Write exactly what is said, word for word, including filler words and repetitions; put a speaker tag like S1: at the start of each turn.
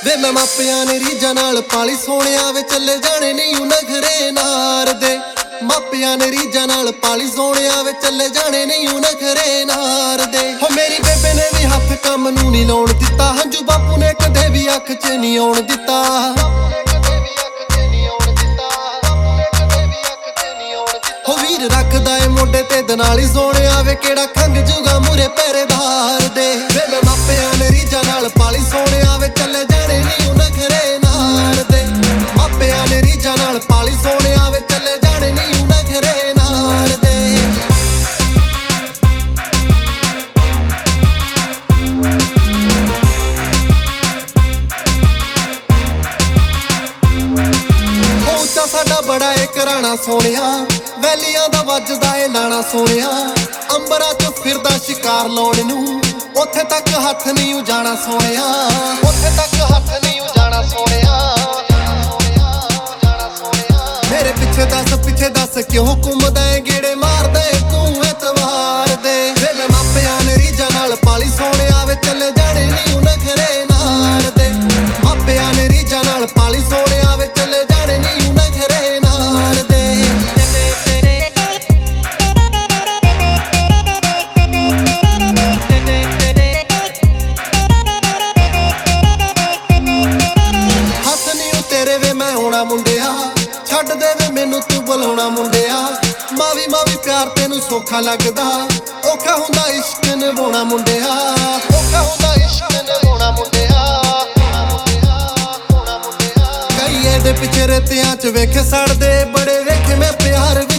S1: ਵੇ ਮੈਂ ਮਾਪਿਆਂ ਨੇ ਰੀਝਾਂ ਨਾਲ ਪਾਲੀ ਸੋਹਣਿਆ ਵੇ ਚੱਲੇ ਜਾਣੇ ਨਹੀਂ ਉਹ ਨਖਰੇ ਨਾਰ ਦੇ। ਮਾਪਿਆਂ ਨੇ ਰੀਝਾਂ ਨਾਲ ਪਾਲੀ ਸੋਹਣਿਆ ਵੇ ਚੱਲੇ ਜਾਣੇ ਨਹੀਂ ਉਹ ਨਖਰੇ ਨਾਰ ਦੇ। ਹੋ ਮੇਰੀ ਬੇਬੇ ਨੇ ਵੀ ਹੱਥ ਕੰਮ ਨੂੰ ਨਹੀਂ ਲਾਉਣ ਦਿੱਤਾ, ਹੰਝੂ ਬਾਪੂ ਨੇ ਕਦੇ ਵੀ ਅੱਖ 'ਚ ਨਹੀਂ ਆਉਣ ਦਿੱਤਾ। ਹੋ ਵੀਰ ਰੱਖਦਾ ਏ ਮੋਢੇ ਤੇ ਦਨਾਲੀ ਸੋਹਣਿਆ ਵੇ ਕਿਹੜਾ ਖੰਗ ਜੂਗਾ ਮੂਰੇ ਪਹਿਰੇਦਾਰ ਦੇ। ਵੇ ਮੈਂ ਮਾਪਿਆਂ ਨੇ ਰੀਝਾਂ ਨਾਲ ਪਾਲੀ ਸੋਹਣਿਆ ਵੇ ਚੱਲੇ ਜਾਣੇ ਨਹੀਂ ਉਹ ਨਖਰੇ ਨਾਰ ਦੇ। ਮਾਪਿਆਂ ਨੇ ਰੀਝਾਂ ਨਾਲ ਪਾਲੀ ਸੋਹਣਿਆ ਵੇ ਚੱਲੇ ਜਾਣੇ ਨਹੀਂ ਉਹ ਨਖਰੇ ਨਾਰ ਦੇ। ਉੱਚਾ ਸਾਡਾ ਬੜਾ ਏ ਘਰਾਣਾ ਸੋਹਣਿਆ, ਵੈਲੀਆਂ ਦਾ ਵੱਜਦਾ ਏ ਲਾਣਾ ਸੋਹਣਿਆ। ਅੰਬਰਾਂ 'ਚ ਫਿਰਦਾ ਸ਼ਿਕਾਰ ਲਾਉਣ ਨੂੰ, ਉੱਥੇ ਤੱਕ ਹੱਥ ਨਹੀਂ ਉਜਾਣਾ ਸੋਹਣਿਆ। ਉੱਥੇ ਤੱਕ ਹੱਥ ਨਹੀਂ ਉਜਾਣਾ ਸੋਹਣਿਆ। ਮੇਰੇ ਪਿੱਛੇ ਦੱਸ ਪਿੱਛੇ ਦੱਸ ਕਿਉਂ ਘੁੰਮਦਾ ਏ, ਗੇੜੇ ਮਾਰਦਾ ਏ ਤੂੰ ਐਤਵਾਰ ਦੇ। ਵੇ ਮੈਂ ਮਾਪਿਆਂ ਨੇ ਰੀਝਾਂ ਨਾਲ ਪਾਲੀ ਸੋਹਣਿਆ ਵੇ ਚੱਲੇ ਜਾਣੇ ਨਹੀਂ ਉਹ ਨਖਰੇ ਨਾਰ ਦੇ। ਮਾਪਿਆਂ ਨੇ ਰੀਝਾਂ ਨਾਲ ਪਾਲੀ ਸੋਹਣਿਆ ਵੇ ਚੱਲੇ ਜਾਣੇ ਨਹੀਂ ਉਹ ਨਖਰੇ ਨਾਰ ਦੇ। ਹੱਥ ਨੀ ਉਹ ਤੇਰੇ ਵੇ ਮੈਂ ਹੋਣਾ ਮੁੰਡਿਆ, ਛੱਡ ਦੇ ਵੇ ਮੈਨੂੰ ਤੂੰ ਬੁਲਾਉਣਾ ਮੁੰਡਿਆ। ਮਾਵੀ ਮਾਵੀ ਪਿਆਰ ਤੈਨੂੰ ਸੌਖਾ ਲੱਗਦਾ, ਔਖਾ ਹੁੰਦਾ ਇਸ਼ਕ ਨਿਭਾਉਣਾ ਮੁੰਡਿਆ। ਔਖਾ ਹੁੰਦਾ ਇਸ਼ਕ ਨਿਭਾਉਣਾ ਮੁੰਡਿਆ। ਕਈ ਇਹਦੇ ਪਿੱਛੇ ਰੇਤਿਆਂ 'ਚ ਵੇਖੇ ਸੜਦੇ, ਬੜੇ ਵੇਖੇ ਮੈਂ ਪਿਆਰ